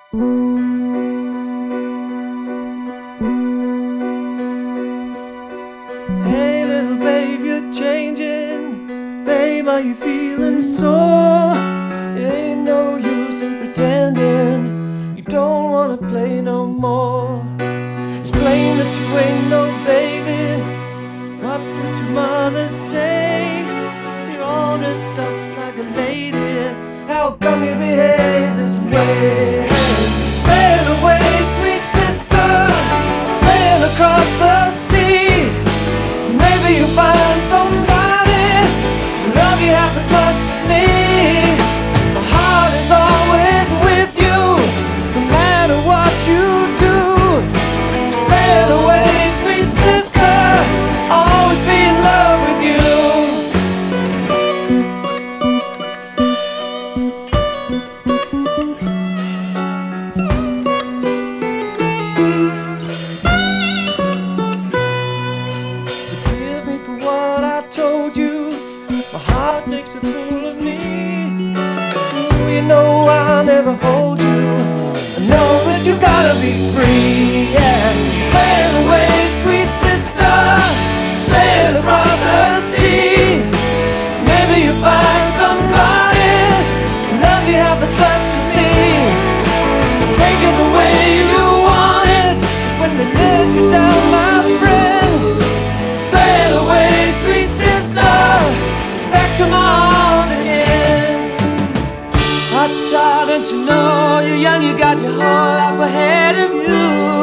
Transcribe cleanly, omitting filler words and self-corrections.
Hey little babe, you're changing. Babe, are you feeling sore? It ain't no use in pretending you don't wanna play no more. It's plain that you ain't no baby. What would your mother say? You're all dressed up like a lady. How come you behave this way? Sail away, sweet sister, sail across the sea. Maybe you'll find somebody who love you half as much as me. My heart is always with you, no matter what you do. Sail away, sweet sister, I'll always be in love with you. Forgive me for what I told you. My heart makes a fool of me. Ooh, you know I'll never hold you. I know that you gotta be free, yeah. Sail away, sweet sister, sail across the sea. Maybe you'll find somebody who love you half as much as me. Take it the way you want it when they let you down, my friend. Sail away, sweet sister, back to my arms again. Hot child, don't you know you're young, you got your whole life ahead of you.